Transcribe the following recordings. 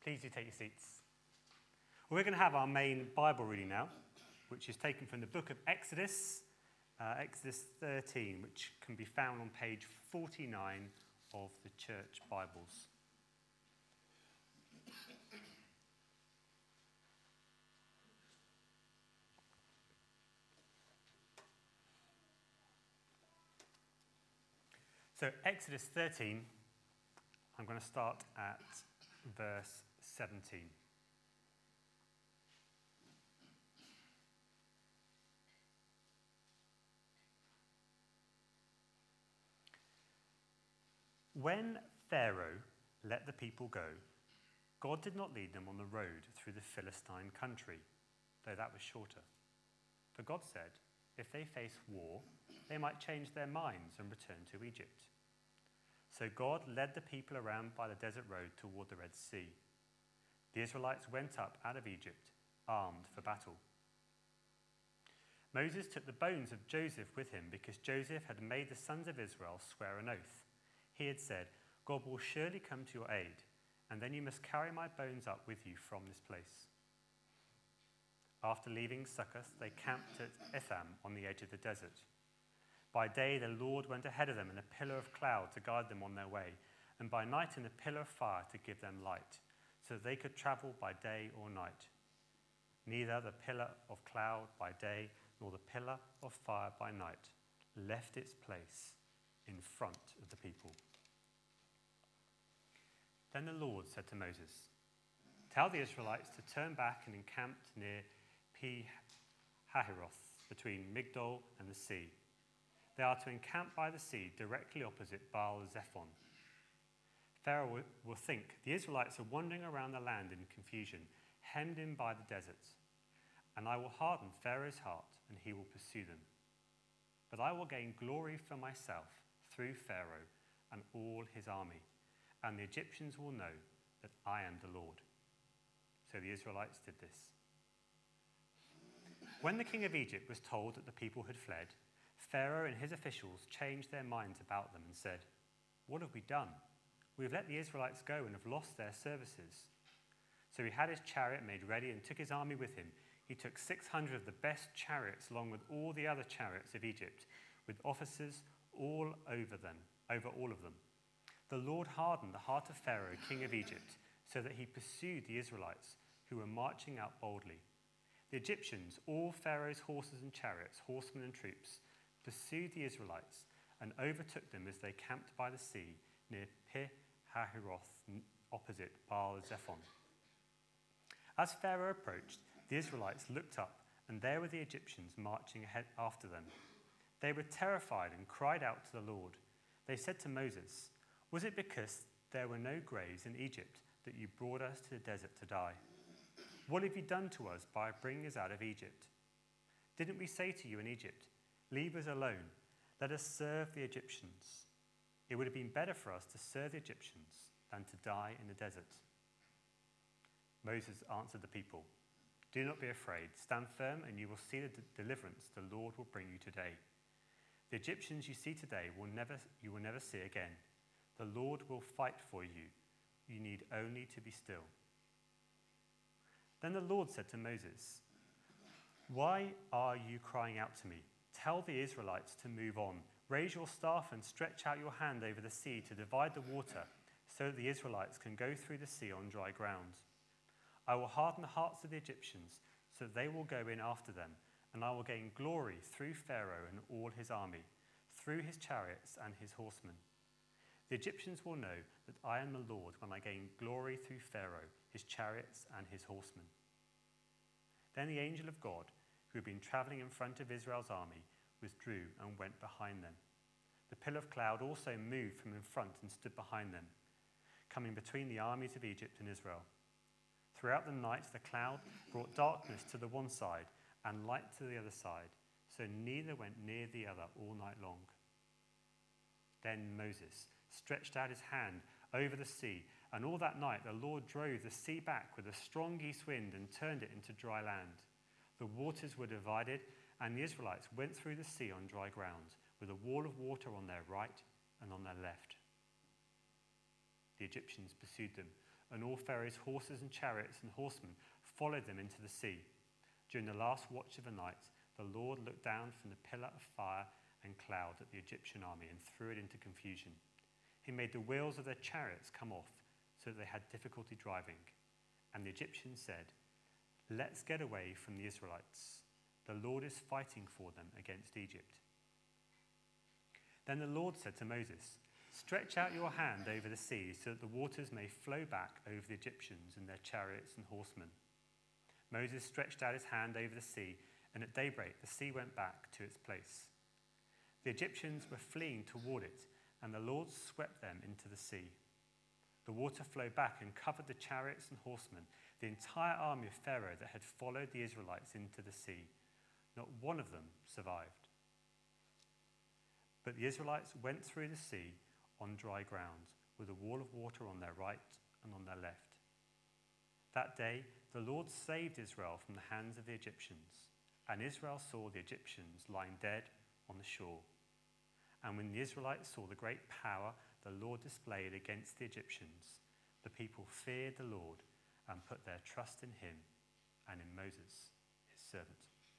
Please do take your seats. We're going to have our main Bible reading now, which is taken from the book of Exodus, Exodus 13, which can be found on page 49 of the church Bibles. So Exodus 13, I'm going to start at verse 17. When Pharaoh let the people go, God did not lead them on the road through the Philistine country, though that was shorter. For God said, if they face war, they might change their minds and return to Egypt. So God led the people around by the desert road toward the Red Sea. The Israelites went up out of Egypt, armed for battle. Moses took the bones of Joseph with him because Joseph had made the sons of Israel swear an oath. He had said, God will surely come to your aid, and then you must carry my bones up with you from this place. After leaving Succoth, they camped at Etham on the edge of the desert. By day, the Lord went ahead of them in a pillar of cloud to guide them on their way, and by night in a pillar of fire to give them light, so that they could travel by day or night. Neither the pillar of cloud by day nor the pillar of fire by night left its place in front of the people. Then the Lord said to Moses, tell the Israelites to turn back and encamp near Pi-hahiroth, between Migdol and the sea. They are to encamp by the sea directly opposite Baal-zephon. Pharaoh will think the Israelites are wandering around the land in confusion, hemmed in by the desert. And I will harden Pharaoh's heart, and he will pursue them. But I will gain glory for myself through Pharaoh and all his army, and the Egyptians will know that I am the Lord. So the Israelites did this. When the king of Egypt was told that the people had fled, Pharaoh and his officials changed their minds about them and said, what have we done? We have let the Israelites go and have lost their services. So he had his chariot made ready and took his army with him. He took 600 of the best chariots along with all the other chariots of Egypt, with officers all over all of them. The Lord hardened the heart of Pharaoh, king of Egypt, so that he pursued the Israelites, who were marching out boldly. The Egyptians, all Pharaoh's horses and chariots, horsemen and troops, pursued the Israelites and overtook them as they camped by the sea near Pi-hahiroth, opposite Baal-zephon. As Pharaoh approached, the Israelites looked up, and there were the Egyptians marching ahead after them. They were terrified and cried out to the Lord. They said to Moses, was it because there were no graves in Egypt that you brought us to the desert to die? What have you done to us by bringing us out of Egypt? Didn't we say to you in Egypt, leave us alone, let us serve the Egyptians? It would have been better for us to serve the Egyptians than to die in the desert. Moses answered the people, do not be afraid, stand firm and you will see the deliverance the Lord will bring you today. The Egyptians you see today you will never see again. The Lord will fight for you. You need only to be still. Then the Lord said to Moses, why are you crying out to me? Tell the Israelites to move on. Raise your staff and stretch out your hand over the sea to divide the water so that the Israelites can go through the sea on dry ground. I will harden the hearts of the Egyptians so that they will go in after them, and I will gain glory through Pharaoh and all his army, through his chariots and his horsemen. The Egyptians will know that I am the Lord when I gain glory through Pharaoh, his chariots and his horsemen. Then the angel of God, who had been traveling in front of Israel's army, withdrew and went behind them. The pillar of cloud also moved from in front and stood behind them, coming between the armies of Egypt and Israel. Throughout the night, the cloud brought darkness to the one side and light to the other side, so neither went near the other all night long. Then Moses stretched out his hand over the sea, and all that night the Lord drove the sea back with a strong east wind and turned it into dry land. The waters were divided, and the Israelites went through the sea on dry ground, with a wall of water on their right and on their left. The Egyptians pursued them, and all Pharaoh's horses and chariots and horsemen followed them into the sea. During the last watch of the night, the Lord looked down from the pillar of fire and cloud at the Egyptian army and threw it into confusion. He made the wheels of their chariots come off so that they had difficulty driving. And the Egyptians said, "Let's get away from the Israelites. The Lord is fighting for them against Egypt." Then the Lord said to Moses, "Stretch out your hand over the sea so that the waters may flow back over the Egyptians and their chariots and horsemen." Moses stretched out his hand over the sea, and at daybreak the sea went back to its place. The Egyptians were fleeing toward it, and the Lord swept them into the sea. The water flowed back and covered the chariots and horsemen, the entire army of Pharaoh that had followed the Israelites into the sea. Not one of them survived. But the Israelites went through the sea on dry ground, with a wall of water on their right and on their left. That day, the Lord saved Israel from the hands of the Egyptians, and Israel saw the Egyptians lying dead on the shore. And when the Israelites saw the great power the Lord displayed against the Egyptians, the people feared the Lord and put their trust in him and in Moses, his servant.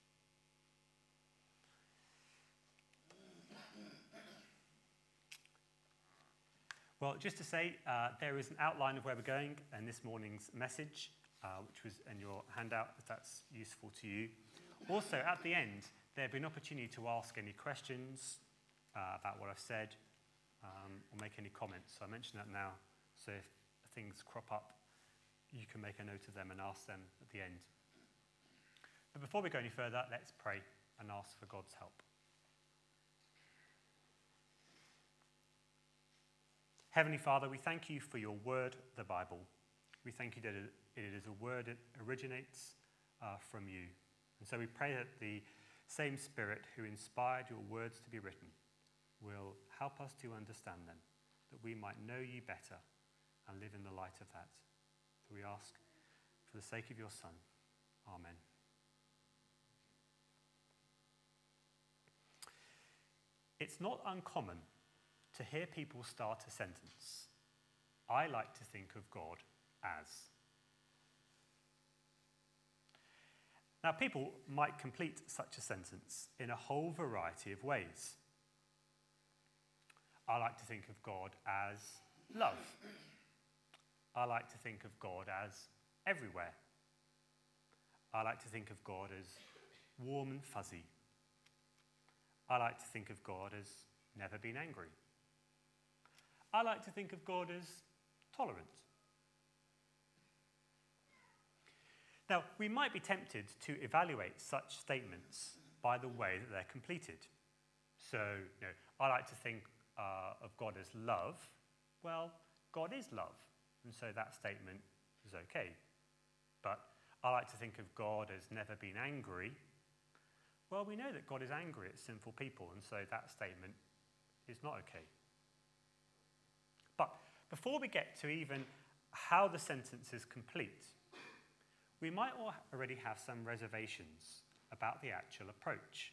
Well, just to say, there is an outline of where we're going in this morning's message, which was in your handout, if that's useful to you. Also, at the end, there'll be an opportunity to ask any questions about what I've said, or make any comments. So I mention that now, so if things crop up, you can make a note of them and ask them at the end. But before we go any further, let's pray and ask for God's help. Heavenly Father, we thank you for your word, the Bible. We thank you that it is a word that originates from you. And so we pray that the same Spirit who inspired your words to be written will help us to understand them, that we might know you better and live in the light of that. So we ask for the sake of your Son. Amen. It's not uncommon to hear people start a sentence. I like to think of God as. Now, people might complete such a sentence in a whole variety of ways. I like to think of God as love. I like to think of God as everywhere. I like to think of God as warm and fuzzy. I like to think of God as never been angry. I like to think of God as tolerant. Now, we might be tempted to evaluate such statements by the way that they're completed. So, I like to think of God as love. Well, God is love, and so that statement is okay. But I like to think of God as never been angry. Well, we know that God is angry at sinful people, and so that statement is not okay. But before we get to even how the sentence is complete, we might already have some reservations about the actual approach.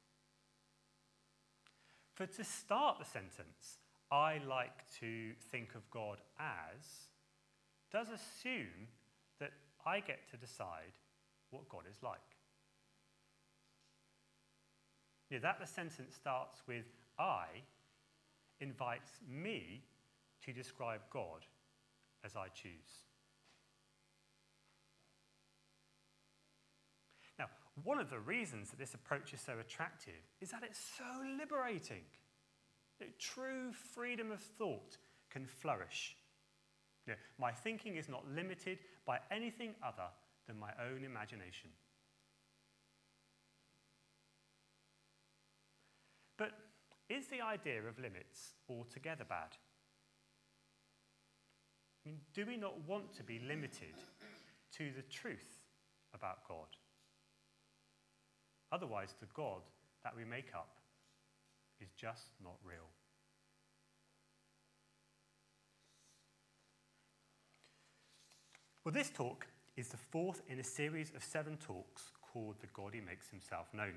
For to start the sentence, I like to think of God as, does assume that I get to decide what God is like. That the sentence starts with I invites me to describe God as I choose. Now, one of the reasons that this approach is so attractive is that it's so liberating. True freedom of thought can flourish. My thinking is not limited by anything other than my own imagination. But is the idea of limits altogether bad? Do we not want to be limited to the truth about God? Otherwise, the God that we make up is just not real. Well, this talk is the fourth in a series of 7 talks called The God Who Makes Himself Known.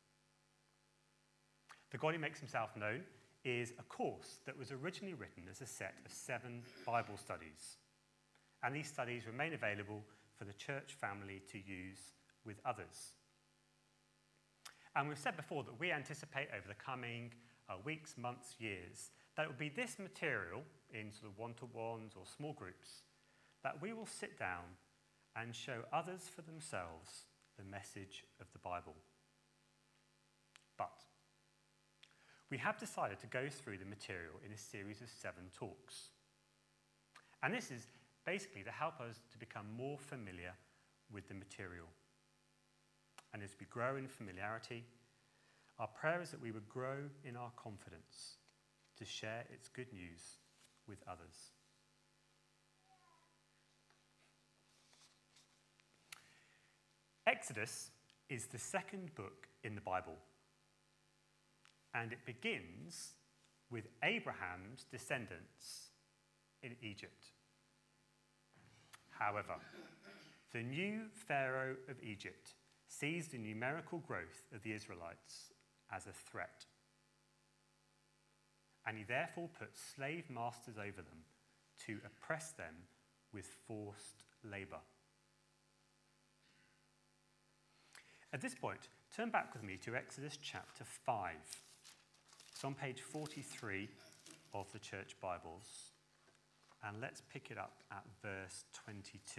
The God Who Makes Himself Known is a course that was originally written as a set of 7 Bible studies. and these studies remain available for the church family to use with others. And we've said before that we anticipate over the coming weeks, months, years, that it will be this material in sort of one-to-ones or small groups that we will sit down and show others for themselves the message of the Bible. But we have decided to go through the material in a series of 7 talks. And this is basically to help us to become more familiar with the material. And as we grow in familiarity, our prayer is that we would grow in our confidence to share its good news with others. Exodus is the second book in the Bible, and it begins with Abraham's descendants in Egypt. However, the new Pharaoh of Egypt sees the numerical growth of the Israelites as a threat, and he therefore puts slave masters over them to oppress them with forced labour. At this point, turn back with me to Exodus chapter 5. It's on page 43 of the church Bibles, and let's pick it up at verse 22.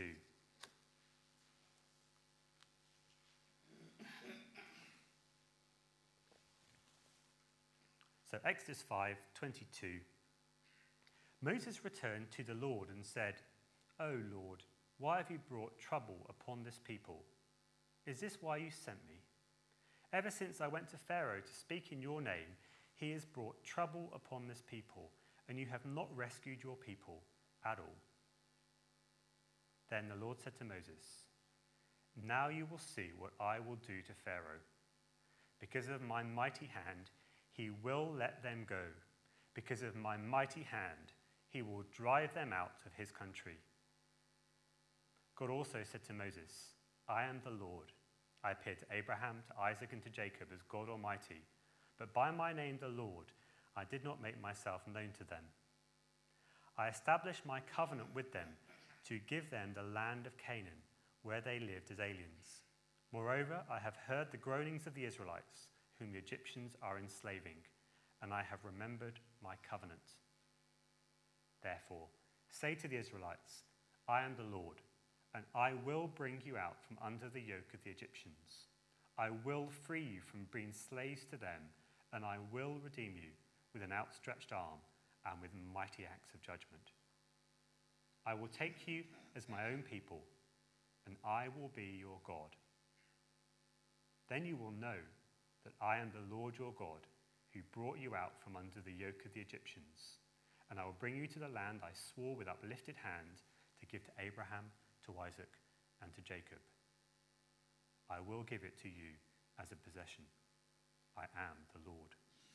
So Exodus 5:22. Moses returned to the Lord and said, "O Lord, why have you brought trouble upon this people? Is this why you sent me? Ever since I went to Pharaoh to speak in your name, he has brought trouble upon this people, and you have not rescued your people at all." Then the Lord said to Moses, "Now you will see what I will do to Pharaoh. Because of my mighty hand, he will let them go. Because of my mighty hand, he will drive them out of his country." God also said to Moses, "I am the Lord. I appeared to Abraham, to Isaac, and to Jacob as God Almighty, but by my name, the Lord, I did not make myself known to them. I established my covenant with them to give them the land of Canaan, where they lived as aliens. Moreover, I have heard the groanings of the Israelites, whom the Egyptians are enslaving, and I have remembered my covenant. Therefore, say to the Israelites, I am the Lord, and I will bring you out from under the yoke of the Egyptians. I will free you from being slaves to them, and I will redeem you with an outstretched arm and with mighty acts of judgment. I will take you as my own people, and I will be your God. Then you will know that I am the Lord your God, who brought you out from under the yoke of the Egyptians, and I will bring you to the land I swore with uplifted hand to give to Abraham, to Isaac, and to Jacob. I will give it to you as a possession. I am the Lord."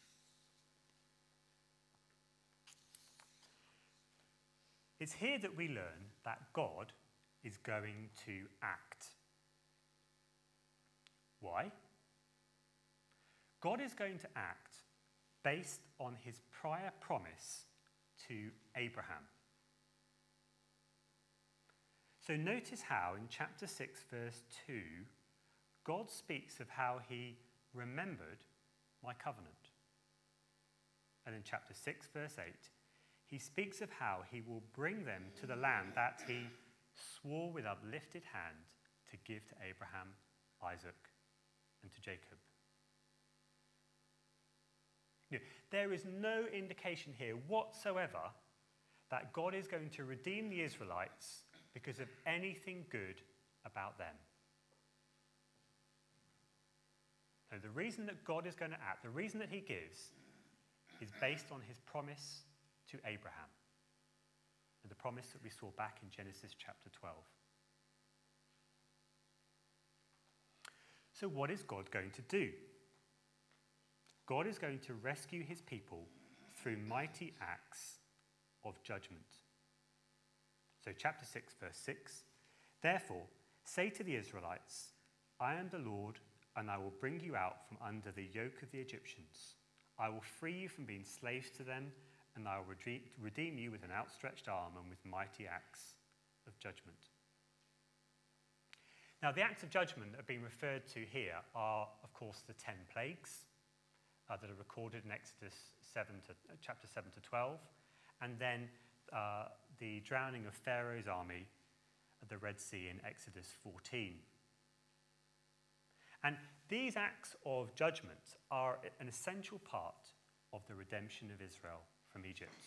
It's here that we learn that God is going to act. Why? God is going to act based on his prior promise to Abraham. So notice how in chapter 6, verse 2, God speaks of how he remembered my covenant. And in chapter 6, verse 8, he speaks of how he will bring them to the land that he swore with uplifted hand to give to Abraham, Isaac, and to Jacob. There is no indication here whatsoever that God is going to redeem the Israelites because of anything good about them. So the reason that God is going to act, the reason that he gives, is based on his promise to Abraham, and the promise that we saw back in Genesis chapter 12. So what is God going to do? God is going to rescue his people through mighty acts of judgment. So chapter 6, verse 6, "Therefore, say to the Israelites, I am the Lord, and I will bring you out from under the yoke of the Egyptians. I will free you from being slaves to them, and I will redeem you with an outstretched arm and with mighty acts. of judgment. Now, the acts of judgment that are being referred to here are, of course, the 10 plagues that are recorded in Exodus chapter 7 to 12, and then the drowning of Pharaoh's army at the Red Sea in Exodus 14. And these acts of judgment are an essential part of the redemption of Israel from Egypt.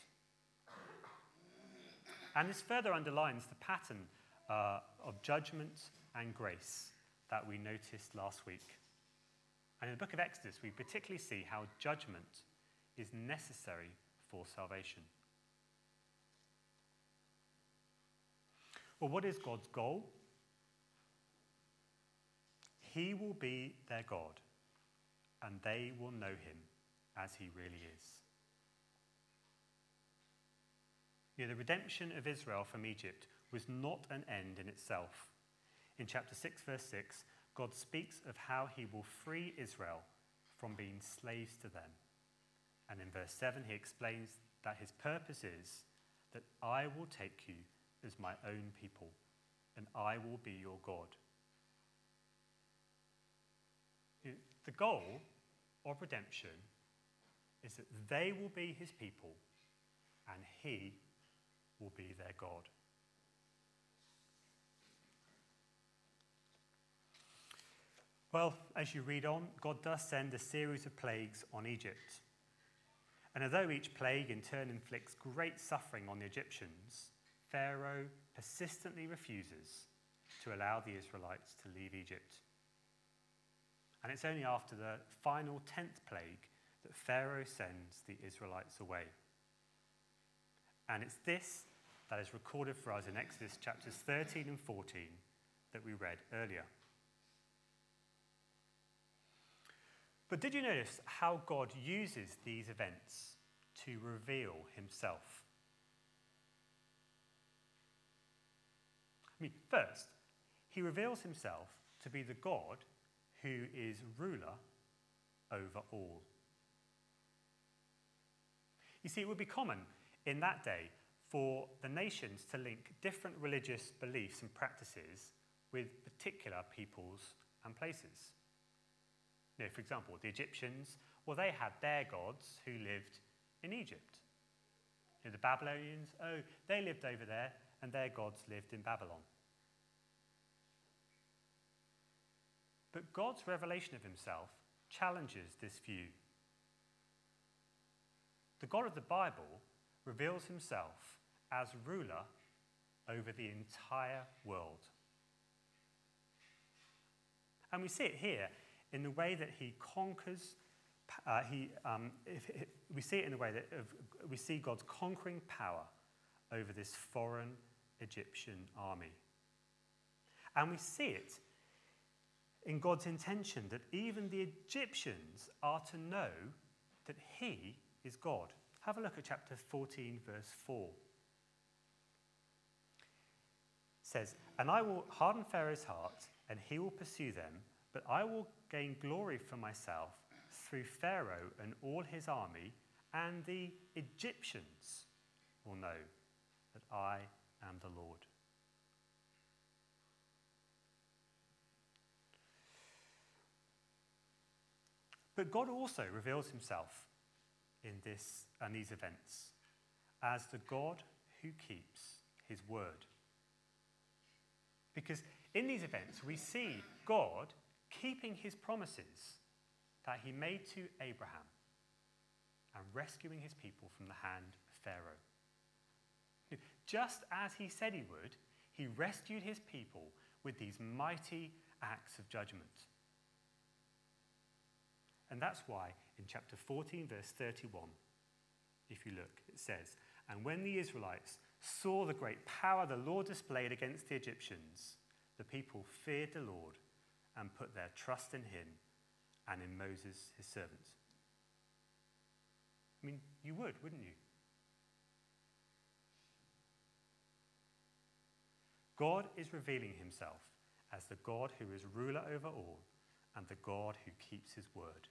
And this further underlines the pattern of judgment and grace that we noticed last week. And in the book of Exodus, we particularly see how judgment is necessary for salvation. Well, what is God's goal? He will be their God, and they will know him as he really is. The redemption of Israel from Egypt was not an end in itself. In chapter 6, verse 6, God speaks of how he will free Israel from being slaves to them. And in verse 7, he explains that his purpose is that I will take you as my own people, and I will be your God. The goal of redemption is that they will be his people, and he will be their God. Well, as you read on, God does send a series of plagues on Egypt. And although each plague in turn inflicts great suffering on the Egyptians, Pharaoh persistently refuses to allow the Israelites to leave Egypt. And it's only after the final 10th plague that Pharaoh sends the Israelites away. And it's this that is recorded for us in Exodus chapters 13 and 14 that we read earlier. But did you notice how God uses these events to reveal himself? First, he reveals himself to be the God who is ruler over all. You see, it would be common in that day for the nations to link different religious beliefs and practices with particular peoples and places. For example, the Egyptians, well, they had their gods who lived in Egypt. The Babylonians, they lived over there, and their gods lived in Babylon. But God's revelation of himself challenges this view. The God of the Bible reveals himself as ruler over the entire world. And we see it here in the way that he conquers. We see it in the way that we see God's conquering power over this foreign Egyptian army. And we see it in God's intention that even the Egyptians are to know that he is God. Have a look at chapter 14, verse 4. It says, "And I will harden Pharaoh's heart, and he will pursue them, but I will gain glory for myself through Pharaoh and all his army, and the Egyptians will know that I am the Lord." But God also reveals himself in these events as the God who keeps his word. Because in these events, we see God keeping his promises that he made to Abraham and rescuing his people from the hand of Pharaoh. Just as he said he would, he rescued his people with these mighty acts of judgment. And that's why in chapter 14, verse 31, if you look, it says, "And when the Israelites saw the great power the Lord displayed against the Egyptians, the people feared the Lord and put their trust in him and in Moses, his servant." You would, wouldn't you? God is revealing himself as the God who is ruler over all and the God who keeps his word.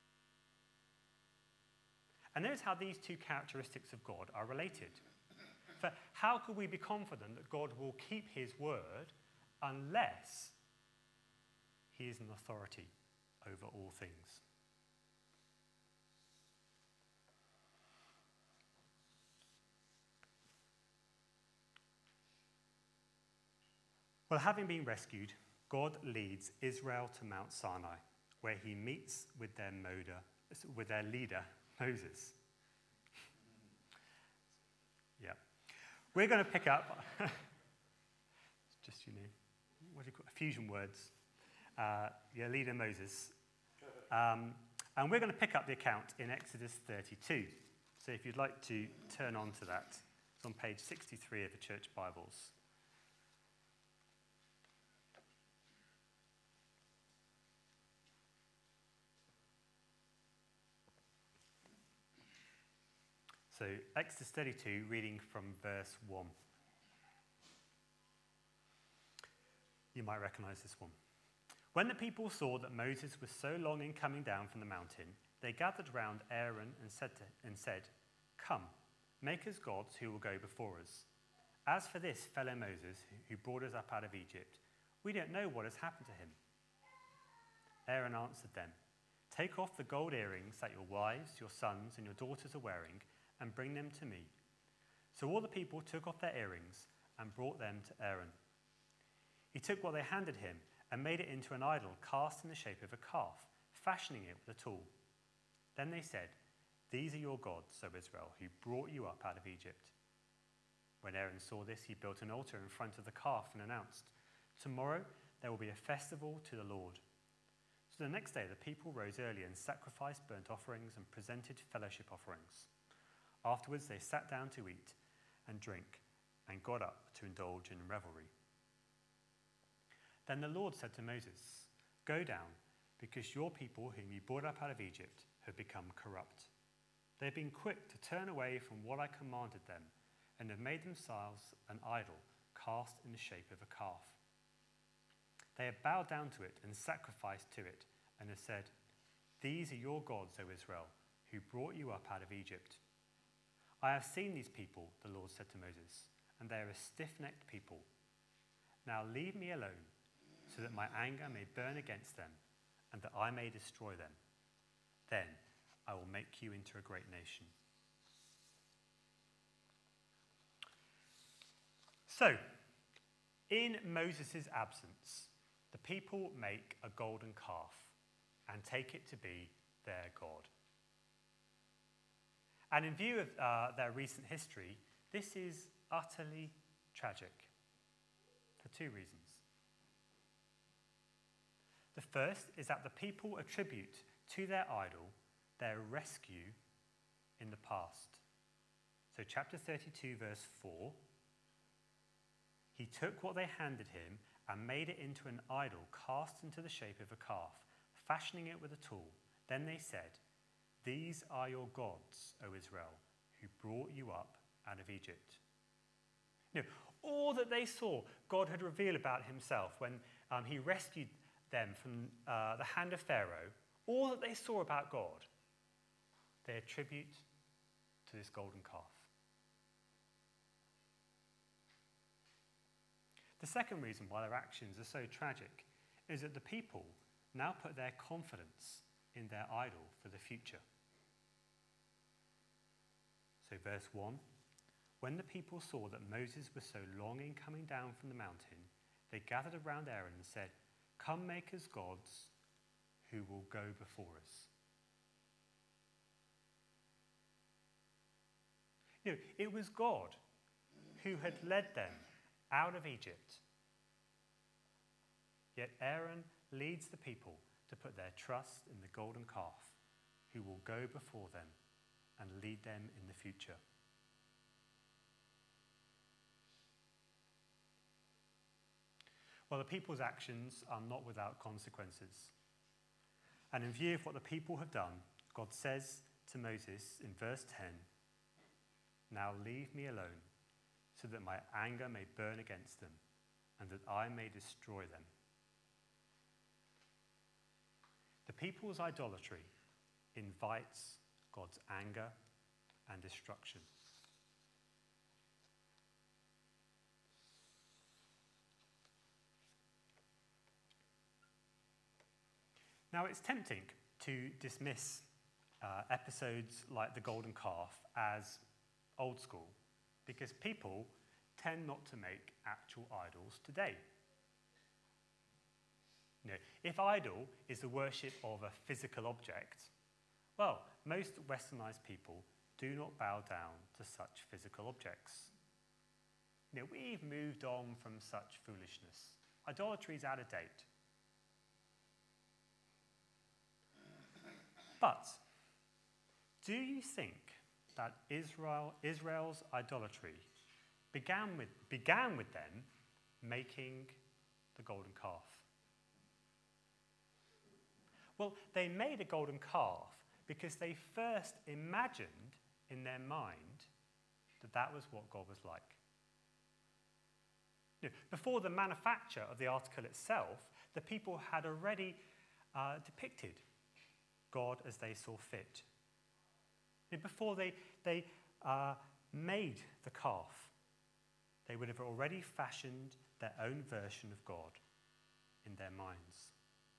And notice how these two characteristics of God are related. For how could we be confident that God will keep his word unless he is an authority over all things? Well, having been rescued, God leads Israel to Mount Sinai, where he meets with their leader, Moses. Yeah. We're going to pick up, just, what do you call it? Fusion words. Your leader, Moses. And we're going to pick up the account in Exodus 32. So if you'd like to turn on to that, it's on page 63 of the Church Bibles. So, Exodus 32, reading from verse 1. You might recognize this one. When the people saw that Moses was so long in coming down from the mountain, they gathered round Aaron and said, "Come, make us gods who will go before us. As for this fellow Moses, who brought us up out of Egypt, we don't know what has happened to him." Aaron answered them, "Take off the gold earrings that your wives, your sons, and your daughters are wearing, and bring them to me." So all the people took off their earrings and brought them to Aaron. He took what they handed him and made it into an idol cast in the shape of a calf, fashioning it with a tool. Then they said, "These are your gods, O Israel, who brought you up out of Egypt." When Aaron saw this, he built an altar in front of the calf and announced, "Tomorrow there will be a festival to the Lord." So the next day the people rose early and sacrificed burnt offerings and presented fellowship offerings. Afterwards they sat down to eat and drink and got up to indulge in revelry. Then the Lord said to Moses, "Go down, because your people whom you brought up out of Egypt have become corrupt. They've been quick to turn away from what I commanded them and have made themselves an idol cast in the shape of a calf. They have bowed down to it and sacrificed to it and have said, 'These are your gods, O Israel, who brought you up out of Egypt.' I have seen these people," the Lord said to Moses, "and they are a stiff-necked people. Now leave me alone, so that my anger may burn against them, and that I may destroy them. Then I will make you into a great nation." So, in Moses' absence, the people make a golden calf and take it to be their god. And in view of their recent history, this is utterly tragic for two reasons. The first is that the people attribute to their idol their rescue in the past. So chapter 32, verse 4, "He took what they handed him and made it into an idol cast into the shape of a calf, fashioning it with a tool. Then they said, 'These are your gods, O Israel, who brought you up out of Egypt.'" All that they saw God had revealed about himself when he rescued them from the hand of Pharaoh, all that they saw about God, they attribute to this golden calf. The second reason why their actions are so tragic is that the people now put their confidence in their idol for the future. So verse 1, "When the people saw that Moses was so long in coming down from the mountain, they gathered around Aaron and said, 'Come make us gods who will go before us.'" It was God who had led them out of Egypt. Yet Aaron leads the people to put their trust in the golden calf who will go before them and lead them in the future. Well, the people's actions are not without consequences. And in view of what the people have done, God says to Moses in verse 10, "Now leave me alone, so that my anger may burn against them, and that I may destroy them." The people's idolatry invites God's anger and destruction. Now, it's tempting to dismiss episodes like the golden calf as old school because people tend not to make actual idols today. You know, if idol is the worship of a physical object, well, most westernized people do not bow down to such physical objects. You know, we've moved on from such foolishness. Idolatry is out of date. But do you think that Israel's idolatry began with them making the golden calf? Well, they made a golden calf because they first imagined in their mind that that was what God was like. You know, before the manufacture of the article itself, the people had already depicted God as they saw fit. You know, before they made the calf, they would have already fashioned their own version of God in their minds.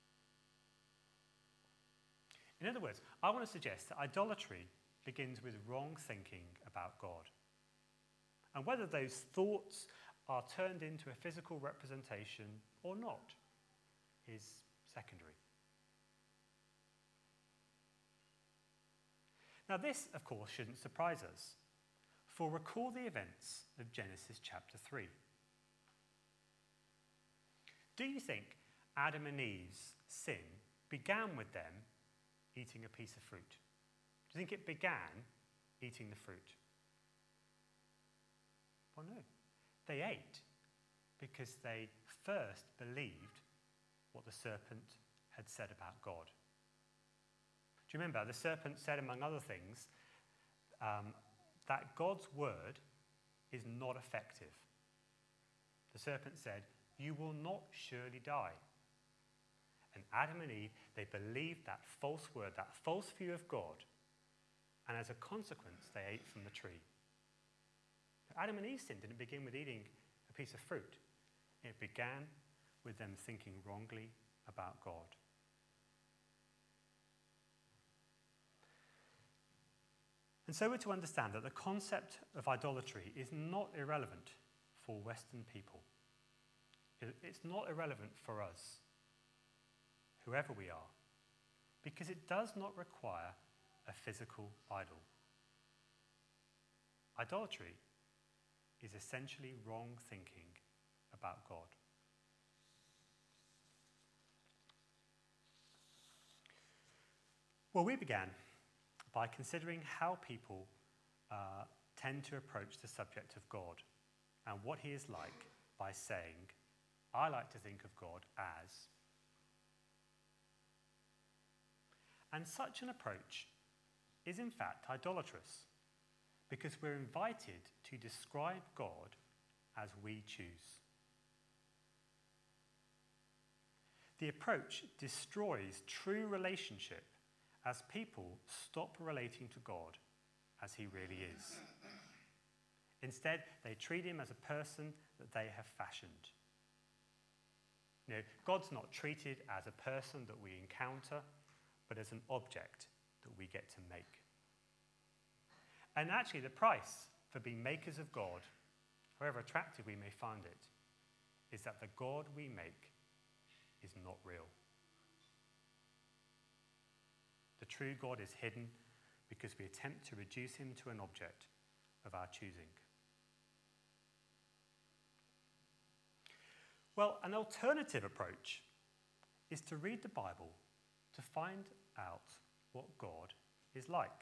In other words, I want to suggest that idolatry begins with wrong thinking about God. And whether those thoughts are turned into a physical representation or not is secondary. Now, this, of course, shouldn't surprise us, for recall the events of Genesis chapter 3. Do you think Adam and Eve's sin began with them eating a piece of fruit? Do you think it began eating the fruit? Well, no. They ate because they first believed what the serpent had said about God. Do you remember? The serpent said, among other things, that God's word is not effective. The serpent said, "You will not surely die." And Adam and Eve, they believed that false word, that false view of God, and as a consequence, they ate from the tree. Adam and Eve's sin didn't begin with eating a piece of fruit. It began with them thinking wrongly about God. And so we're to understand that the concept of idolatry is not irrelevant for Western people. It's not irrelevant for us, whoever we are, because it does not require a physical idol. Idolatry is essentially wrong thinking about God. Well, we began by considering how people tend to approach the subject of God and what he is like by saying, I like to think of God as. And such an approach is in fact idolatrous because we're invited to describe God as we choose. The approach destroys true relationship as people stop relating to God as he really is. Instead, they treat him as a person that they have fashioned. You know, God's not treated as a person that we encounter, but as an object that we get to make. And actually, the price for being makers of God, however attractive we may find it, is that the God we make is not real. The true God is hidden because we attempt to reduce him to an object of our choosing. Well, an alternative approach is to read the Bible to find out what God is like.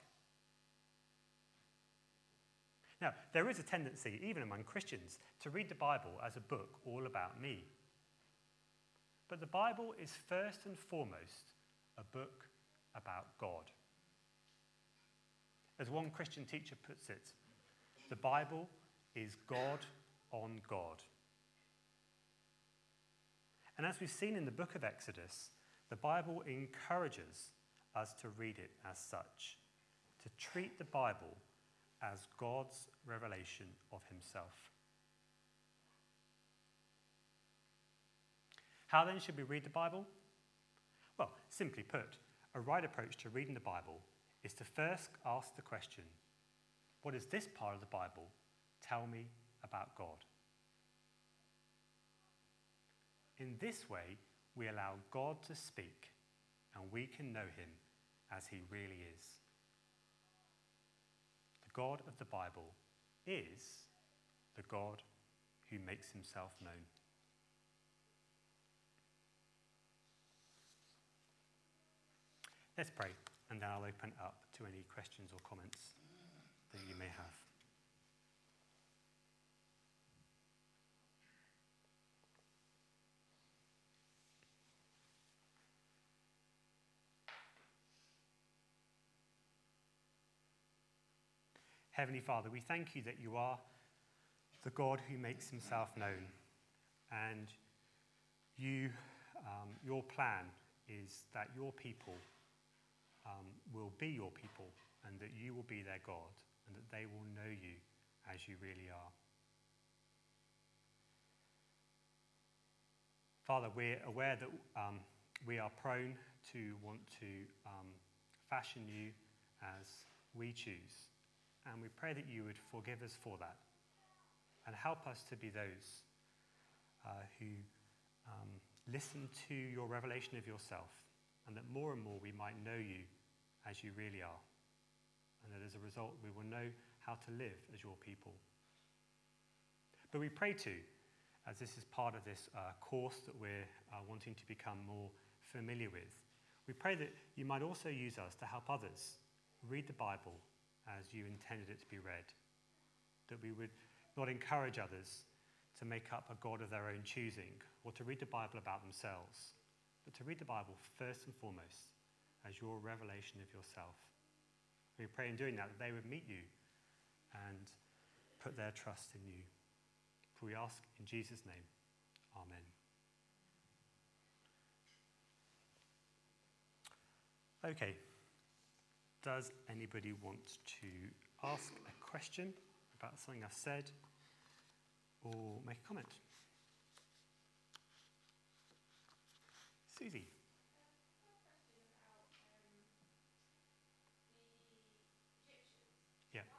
Now, there is a tendency, even among Christians, to read the Bible as a book all about me. But the Bible is first and foremost a book about God. As one Christian teacher puts it, the Bible is God on God. And as we've seen in the book of Exodus, the Bible encourages us to read it as such, to treat the Bible as God's revelation of himself. How then should we read the Bible? Well, simply put, a right approach to reading the Bible is to first ask the question, what does this part of the Bible tell me about God? In this way, we allow God to speak, and we can know him as he really is. The God of the Bible is the God who makes himself known. Let's pray, and then I'll open up to any questions or comments that you may have. Heavenly Father, we thank you that you are the God who makes himself known, and your plan is that your people will be your people, and that you will be their God, and that they will know you as you really are. Father, we're aware that we are prone to want to fashion you as we choose, and we pray that you would forgive us for that, and help us to be those who listen to your revelation of yourself, and that more and more we might know you as you really are, and that as a result we will know how to live as your people. But we pray too, as this is part of this course that we're wanting to become more familiar with, we pray that you might also use us to help others read the Bible as you intended it to be read, that we would not encourage others to make up a God of their own choosing, or to read the Bible about themselves, but to read the Bible first and foremost as your revelation of yourself. We pray in doing that they would meet you and put their trust in you. For we ask in Jesus' name, amen. Okay, does anybody want to ask a question about something I've said, or make a comment? Susie. Yeah.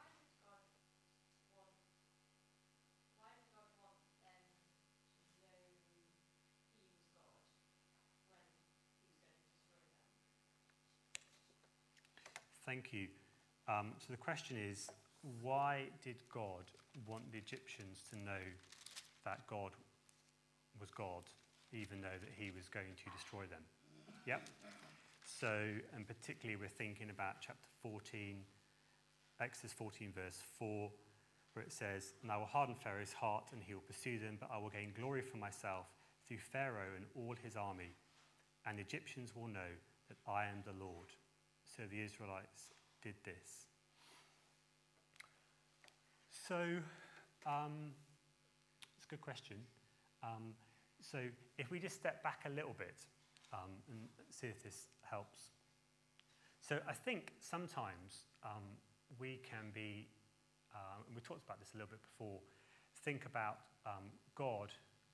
Thank you. So the question is, why did God want the Egyptians to know that God was God, even though that he was going to destroy them? Yep. So, and particularly we're thinking about chapter 14, Exodus 14, verse 4, where it says, "And I will harden Pharaoh's heart, and he will pursue them, but I will gain glory for myself through Pharaoh and all his army, and the Egyptians will know that I am the Lord." So the Israelites did this. So, it's a good question. So if we just step back a little bit and see if this helps. So I think sometimes we can be, and we talked about this a little bit before, think about God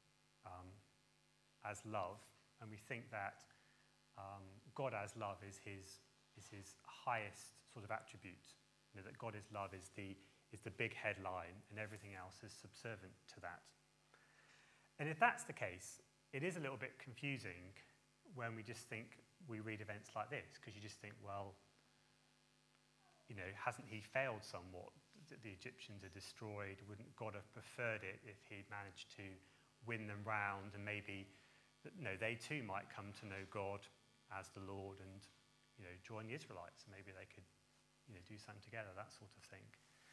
as love, and we think that God as love is his highest sort of attribute. You know, that God is love is the big headline, and everything else is subservient to that. And if that's the case, it is a little bit confusing when we just think we read events like this, because you just think, well, you know, hasn't he failed somewhat? The Egyptians are destroyed. Wouldn't God have preferred it if he'd managed to win them round, and maybe, you know, they too might come to know God as the Lord and, you know, join the Israelites. Maybe they could, you know, do something together, that sort of thing.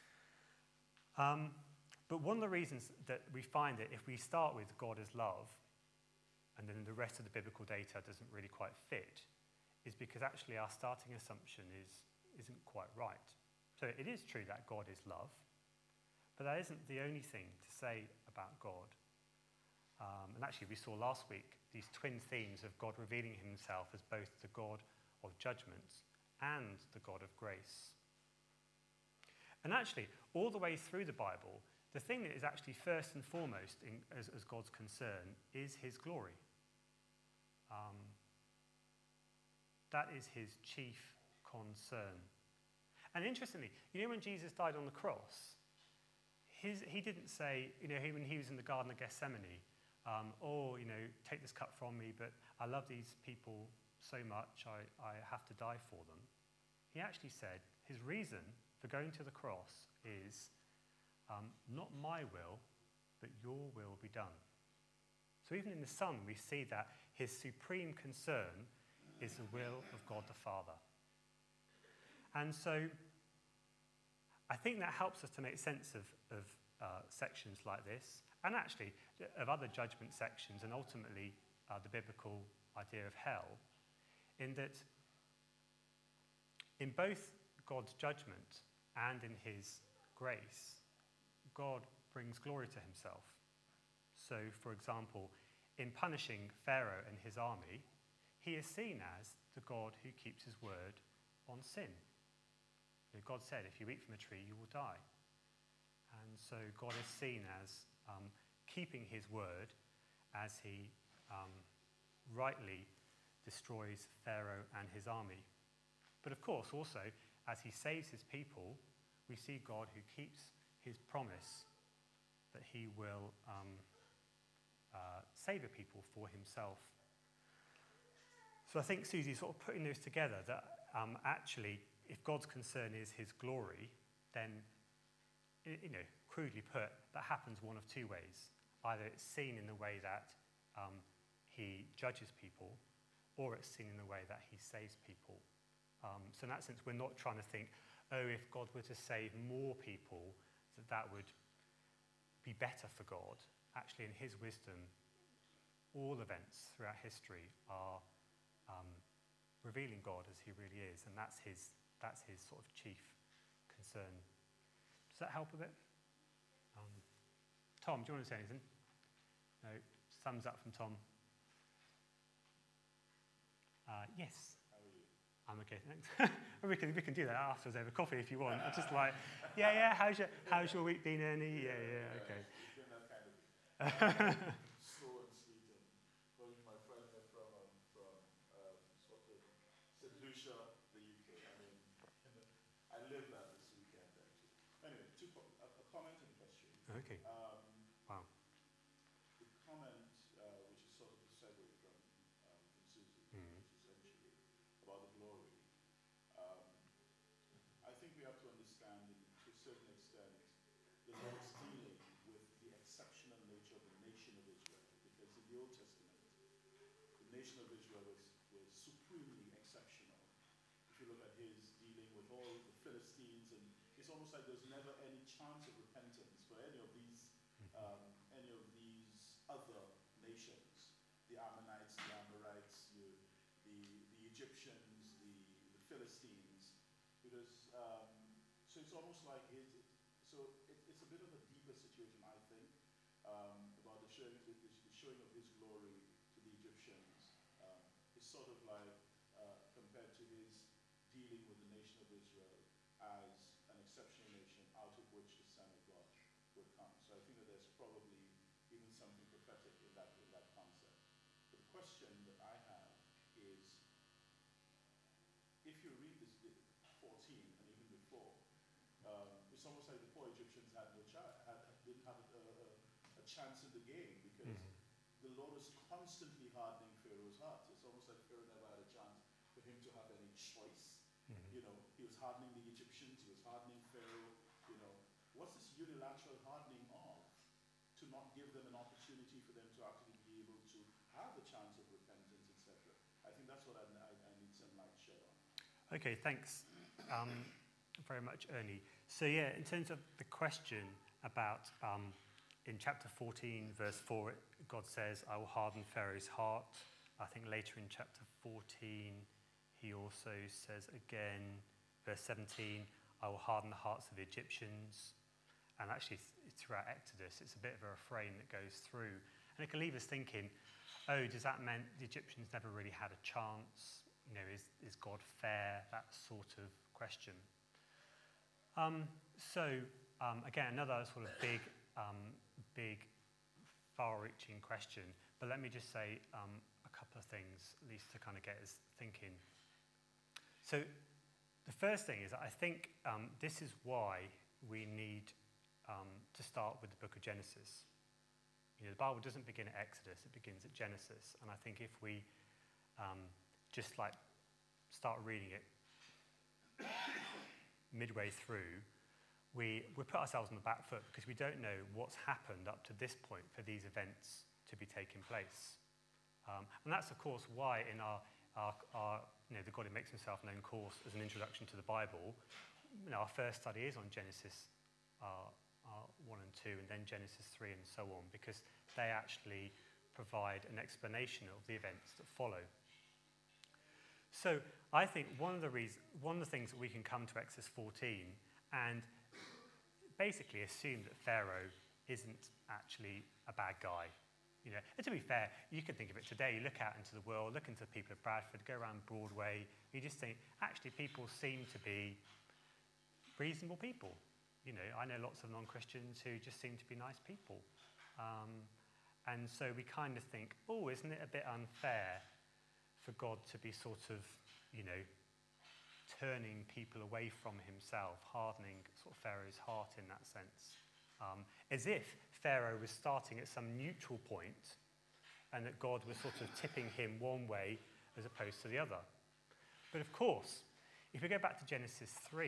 But one of the reasons that we find that if we start with God as love, and then the rest of the biblical data doesn't really quite fit, is because actually our starting assumption isn't quite right. So it is true that God is love, but that isn't the only thing to say about God. And actually we saw last week these twin themes of God revealing himself as both the God of judgment and the God of grace. And actually, all the way through the Bible, the thing that is actually first and foremost as God's concern is his glory. That is his chief concern. And interestingly, when Jesus died on the cross, he didn't say, when he was in the Garden of Gethsemane, take this cup from me, but I love these people so much, I have to die for them. He actually said his reason for going to the cross is, not my will, but your will be done. So even in the Son, we see that his supreme concern is the will of God the Father. And so I think that helps us to make sense of sections like this, and actually of other judgment sections, and ultimately the biblical idea of hell, in that in both God's judgment and in his grace, God brings glory to himself. So, for example, in punishing Pharaoh and his army, he is seen as the God who keeps his word on sin. God said, if you eat from a tree, you will die. And so God is seen as keeping his word as he rightly destroys Pharaoh and his army. But of course, also, as he saves his people, we see God who keeps his promise that he will save a people for himself. So I think Susie's sort of putting those together, that actually, if God's concern is his glory, then, crudely put, that happens one of two ways. Either it's seen in the way that he judges people, or it's seen in the way that he saves people. So in that sense, we're not trying to think, if God were to save more people, that would be better for God. Actually, in his wisdom, all events throughout history are revealing God as he really is, and that's his sort of chief concern. Does that help a bit? Tom, do you want to say anything? No? Thumbs up from Tom. Yes. How are you? I'm okay, thanks. we can do that afterwards over coffee if you want. I'm just like, yeah. How's your week been, Ernie? Yeah. Okay. It's been that kind of slow and sweet. And my friend here from sort of St. Lucia, the UK. I lived that this weekend actually. Anyway, a comment and a question. Okay. Wow. The comment, which is sort of a segue from Susie, which is essentially about the glory. I think we have to understand, to a certain extent, the Lord's dealing with the exceptional nature of the nation of Israel. Because in the Old Testament, the nation of Israel was supremely exceptional. If you look at his dealing with all the Philistines, and it's almost like there's never any chance of repentance for any of these other nations, the Ammonites, the Amorites, the Egyptians, the Philistines, because so it's almost like it's a bit of a deeper situation, I think, about the showing of his glory to the Egyptians. It's sort of like compared to his dealing with the nation of Israel as an exceptional nation out of which the Son of God would come. So I think that there's probably even something prophetic in that concept. But the question that I have is, if you read this 14 and even before, it's almost like the poor Egyptians didn't have a chance in the game, because the Lord was constantly hardening Pharaoh's heart. It's almost like Pharaoh never had a chance for him to have any choice. He was hardening the Egyptians, he was hardening Pharaoh. What's this unilateral hardening of? To not give them an opportunity for them to actually be able to have a chance of repentance, etc. I think that's what I need some light shed on. Okay, thanks very much, Ernie. So yeah, in terms of the question about, in chapter 14, verse 4, God says, I will harden Pharaoh's heart. I think later in chapter 14, he also says again, verse 17, I will harden the hearts of the Egyptians. And actually, throughout Exodus, it's a bit of a refrain that goes through. And it can leave us thinking, does that mean the Egyptians never really had a chance? Is God fair? That sort of question. Again, another sort of big, far-reaching question. But let me just say a couple of things, at least to kind of get us thinking. So the first thing is, I think this is why we need to start with the book of Genesis. You know, the Bible doesn't begin at Exodus, it begins at Genesis. And I think if we just like start reading it midway through, we put ourselves on the back foot because we don't know what's happened up to this point for these events to be taking place. And that's, of course, why in our the God Who Makes Himself Known course as an introduction to the Bible, our first study is on Genesis 1 and 2, and then Genesis 3 and so on, because they actually provide an explanation of the events that follow. So I think one of the things that we can come to Exodus 14 and basically assume that Pharaoh isn't actually a bad guy. You know, and to be fair, you can think of it today. You look out into the world, look into the people of Bradford, go around Broadway, you just think, actually, people seem to be reasonable people. You know, I know lots of non-Christians who just seem to be nice people. And so we kind of think, oh, isn't it a bit unfair for God to be sort of, you know, turning people away from himself, hardening sort of Pharaoh's heart in that sense. As if Pharaoh was starting at some neutral point and that God was sort of tipping him one way as opposed to the other. But of course, if we go back to Genesis 3,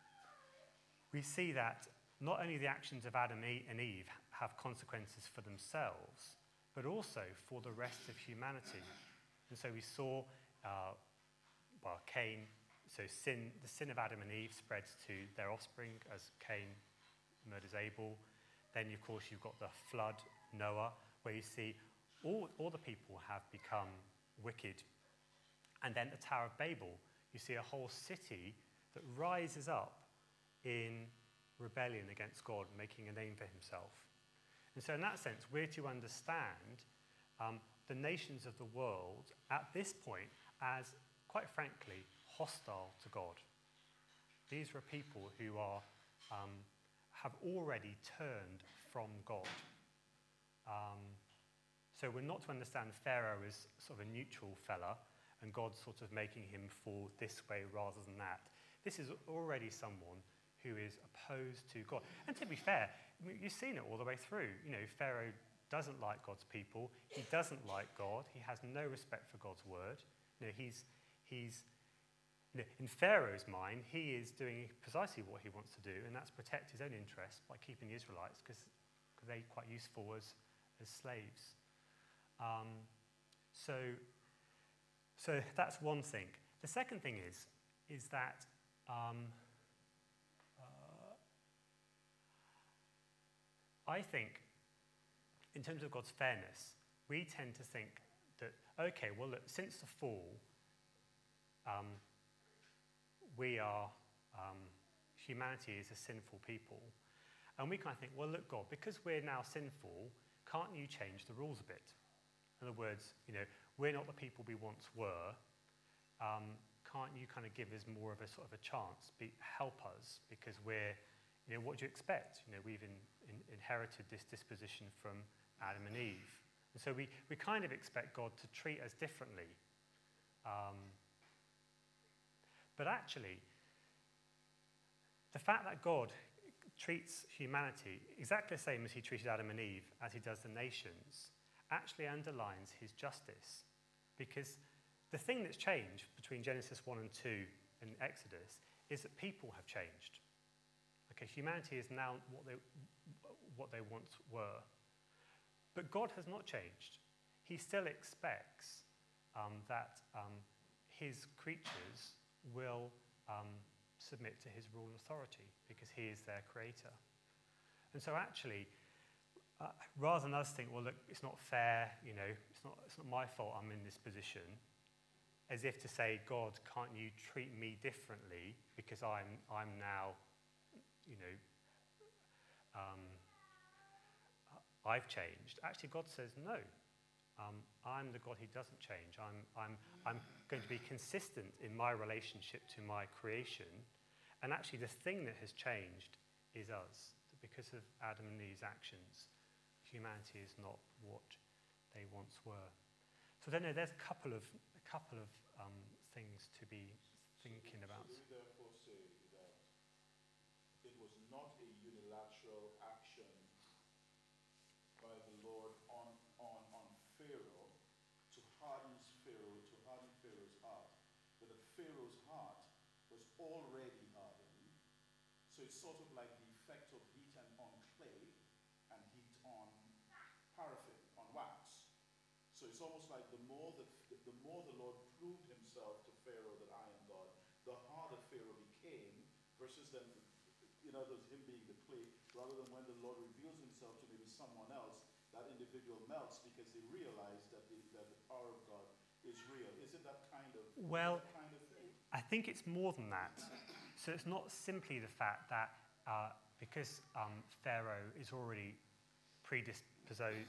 we see that not only the actions of Adam and Eve have consequences for themselves, but also for the rest of humanity. And so we saw, Cain, so the sin of Adam and Eve spreads to their offspring as Cain murders Abel. Then, of course, you've got the flood, Noah, where you see all the people have become wicked. And then the Tower of Babel, you see a whole city that rises up in rebellion against God, making a name for himself. And so in that sense, we're to understand the nations of the world at this point as, quite frankly, hostile to God. These were people who have already turned from God. So we're not to understand Pharaoh as sort of a neutral fella and God sort of making him fall this way rather than that. This is already someone who is opposed to God. And to be fair, you've seen it all the way through. You know, Pharaoh doesn't like God's people. He doesn't like God. He has no respect for God's word. You know, in Pharaoh's mind, he is doing precisely what he wants to do, and that's protect his own interests by keeping the Israelites, because they're quite useful as slaves. So that's one thing. The second thing is that I think, in terms of God's fairness, we tend to think that, okay, well, look, since the fall, humanity is a sinful people. And we kind of think, well, look, God, because we're now sinful, can't you change the rules a bit? In other words, you know, we're not the people we once were. Can't you kind of give us more of a sort of a chance, help us, because we're, you know, what do you expect? You know, we've inherited this disposition from Adam and Eve. And so we kind of expect God to treat us differently. But actually, the fact that God treats humanity exactly the same as he treated Adam and Eve, as he does the nations, actually underlines his justice. Because the thing that's changed between Genesis 1 and 2 and Exodus is that people have changed. Okay, humanity is now what they once were. But God has not changed. He still expects that his creatures will submit to his rule and authority because he is their creator. And so actually, rather than us think, well, look, it's not fair, you know, it's not my fault I'm in this position, as if to say, God, can't you treat me differently because I'm now, you know, I've changed. Actually, God says, no, I'm the God who doesn't change. I'm going to be consistent in my relationship to my creation. And actually, the thing that has changed is us. Because of Adam and Eve's actions, humanity is not what they once were. So I don't know, there's a couple of things to be thinking about. So do we therefore say that it was not a unilateral action by the Lord on Pharaoh to harden Pharaoh's heart, but that Pharaoh's heart was already hardened. So it's sort of like the effect of heat on clay and heat on paraffin, on wax. So it's almost like the more the Lord proved himself to Pharaoh that I am God, the harder Pharaoh became, versus then, there's him being the clay, rather than when the Lord reveals himself to maybe someone else, that individual melts because they realize that the power of God is real. Is it that kind of thing? I think it's more than that. So it's not simply the fact that because Pharaoh is already predisposed,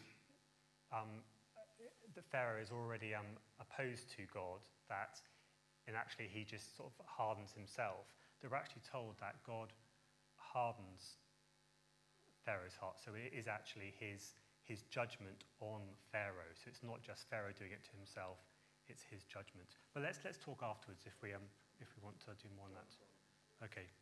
that Pharaoh is already opposed to God, and actually he just sort of hardens himself. They were actually told that God hardens Pharaoh's heart. So it is actually his judgment on Pharaoh. So it's not just Pharaoh doing it to himself, it's his judgment. But let's talk afterwards if we want to do more on that. Okay.